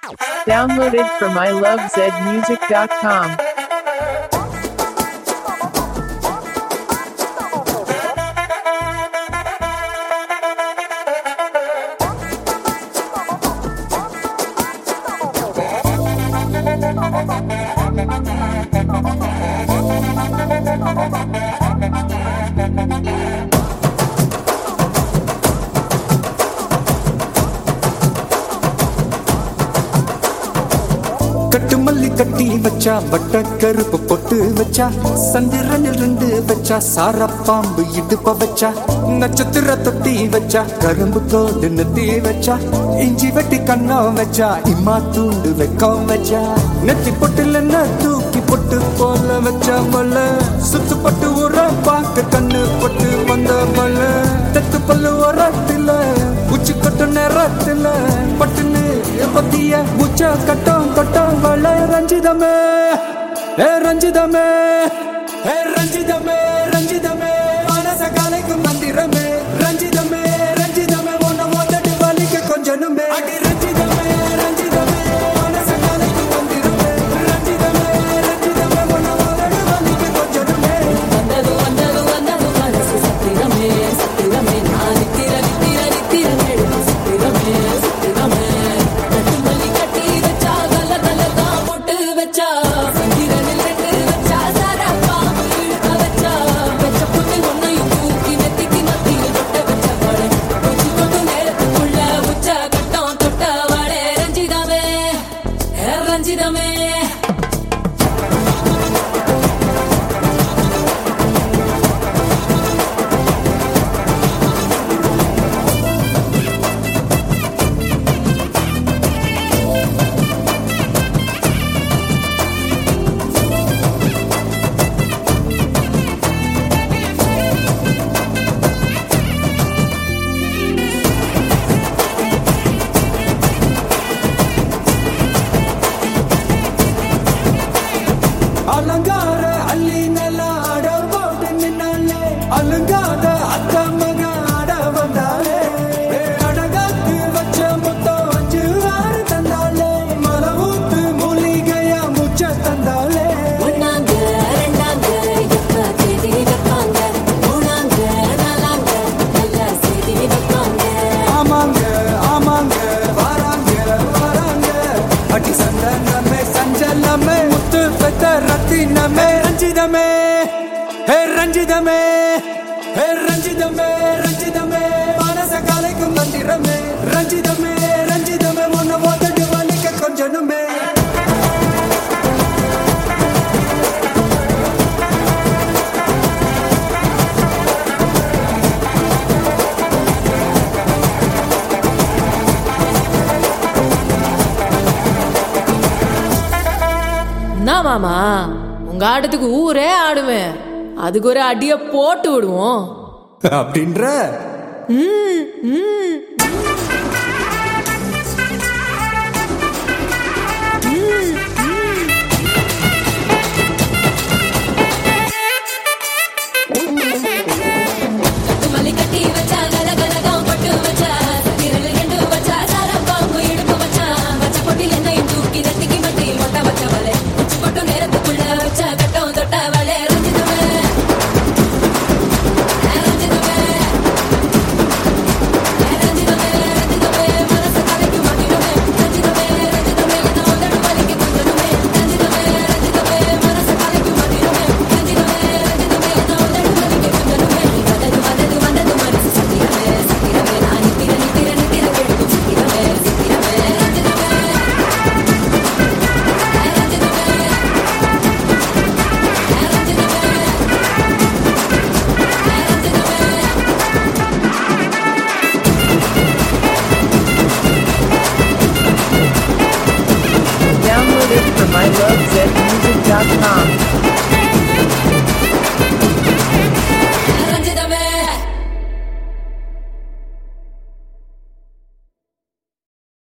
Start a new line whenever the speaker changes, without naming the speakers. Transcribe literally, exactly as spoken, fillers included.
Downloaded from I love zed music dot com.
கட்டு மல்லி கட்டி வச்சா வட்ட கருப்பு பொட்டு வச்சா சந்திரனில் ரெண்டு வச்சா சார பாம்பு இடுப்ப வச்சா நட்சத்திர தொட்டி வச்சா கரும்பு தோடு நெத்தி வச்சா இஞ்சி வெட்டி கண்ணம் வச்சா இம்மா தூண்டு வெக்கம் வச்சா நெத்தி பொட்டுல தூக்கி பொட்டு போல வச்சா மல்ல சுத்து பட்டு உர பாக்க கண்ணு பொட்டு வந்த மல்ல தத்து பல்லு உரத்துல உச்சி கொட்டு நேரத்துல பட்டுன்னு பத்திய உச்ச கட்டம் கட்டம் வள ரஞ்சிதமே ஏ ரஞ்சிதமே ஏ ரஞ்சிதமே ரஞ்சிதமே மனச கலைக்கும் மந்திரமே ரஞ்சிதமே ரஞ்சிதமே உன்னை மொத்தட்டு வலிக்க கொஞ்சனுமே அடி ரஞ்சிதமே ரஞ்சிதமே மனச கலைக்கும் மந்திரமே ரஞ்சிதமே ரஞ்சிதமே உன்னை மொத்தட்டு வலிக்க கொஞ்சனுமே
வந்தது வந்தது வந்தது மனசு சத்திரமே சத்திரமே நான் நித்திர நித்திர நித்திர நெடுது சத்திரமே சத்திரமே கட்டு மல்லி கட்டி வச்சா கல்ல கல்ல தான் போட்டு வச்சா சந்திரனில் ரெண்டு வச்சா சாரா பாம்பு இழுக்க வச்சா வச்ச புட்டு ஒன்னையும் தூக்கி நெத்திக்கு மத்தியில் தொட்ட வச்ச வாழை உச்சி கொண்டு நேரத்துக்குள்ள உச்ச கட்டம் தொட்ட வாழை ரஞ்சிதமே ஏ ரஞ்சிதமே
அலங்கார அள்ளி நல்ல ஆட போட்டு நின்னாலே அலங்காத அத்த மக ஆட வந்தாலே அடகாத்து வச்ச மொத்தம் அஞ்சு ஆறு தந்தாலே மலை ஊத்து மூலிகையா முச்ச தந்தாலே
ஒன்னாங்க ரெண்டாங்க எப்ப தேதி வைப்பாங்க மூணாங்க நாலாங்க நல்ல செய்தி வைப்பாங்க
ஆமாங்க ஆமாங்க வராங்க வராங்க அடி சந்தனமே சஞ்சலமே முத்து பெத்த ரத்தினமே ரஞ்சிதமே ஹே ரஞ்சிதமே ஹே ரஞ்சிதமே ரஞ்சிதமே மனச கலைக்கும் மந்திரமே ரஞ்சிதமே ரஞ்சிதமே உன்னை ஓதட்டு வலிக்க கொஞ்சனுமே
என்ன மாமா உங்க ஆட்டத்துக்கு ஊரே ஆடுவேன் அதுக்கு ஒரு அடிய போட்டு விடுவோம்
அப்படின்ற
ம், ம். மல்லி கட்டி வச்சா கல கலகம் பட்டு வச்சா சந்திரனில் ரெண்டு வச்சா சார பாம்பு இடுப்பு வச்சா வச்ச பொட்டில் என்னையும் தூக்கி நெத்திக்கு மத்தியில் மொட்டை வச்ச வலை உச்சி கொட்டு நேரத்துக்குள்ள வச்ச கட்டம் தொட்ட வலை ரஞ்சிதமே ரஞ்சிதமே ரஞ்சிதமே ரஞ்சிதமே மனச கலைக்கும் மந்திரமே ரஞ்சிதமே ரஞ்சிதமே என்ன உதடு வலிக்க கொஞ்சனுமே ரஞ்சிதமே ரஞ்சிதமே மனச கலைக்கும் மந்திரமே ரஞ்சிதமே ரஞ்சிதமே என்ன உதடு வலிக்க கொஞ்சனுமே வந்தது வந்தது வந்தது மனசு சத்திரமே சத்திரமே நான் நித்திர நித்திர நித்திர கேட்கும் சத்திரமே சத்திரமே ரஞ்சிதமே
Downloaded from I love zed